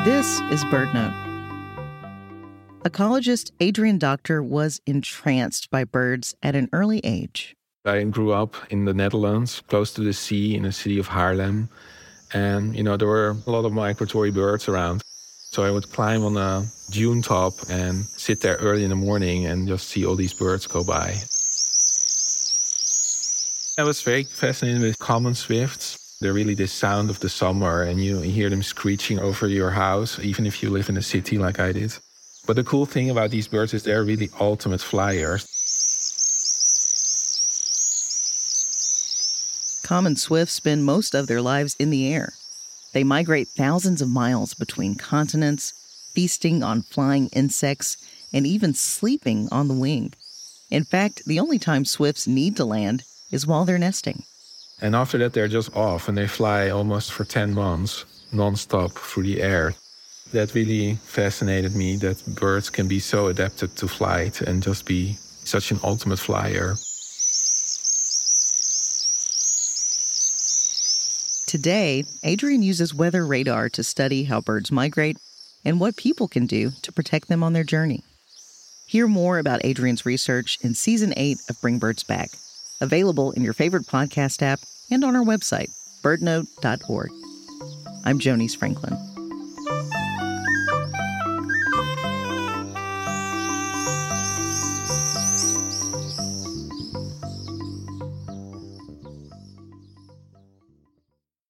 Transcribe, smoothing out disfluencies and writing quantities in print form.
This is BirdNote. Ecologist Adrian Doctor was entranced by birds at an early age. I grew up in the Netherlands, close to the sea, in the city of Haarlem. And, there were a lot of migratory birds around. So I would climb on a dune top and sit there early in the morning and just see all these birds go by. I was very fascinated with common swifts. They're really the sound of the summer, and you hear them screeching over your house, even if you live in a city like I did. But the cool thing about these birds is they're really ultimate flyers. Common swifts spend most of their lives in the air. They migrate thousands of miles between continents, feasting on flying insects, and even sleeping on the wing. In fact, the only time swifts need to land is while they're nesting. And after that, they're just off, and they fly almost for 10 months, non-stop through the air. That really fascinated me, that birds can be so adapted to flight and just be such an ultimate flyer. Today, Adrian uses weather radar to study how birds migrate and what people can do to protect them on their journey. Hear more about Adrian's research in Season 8 of Bring Birds Back, available in your favorite podcast app and on our website, birdnote.org. I'm Jonice Franklin.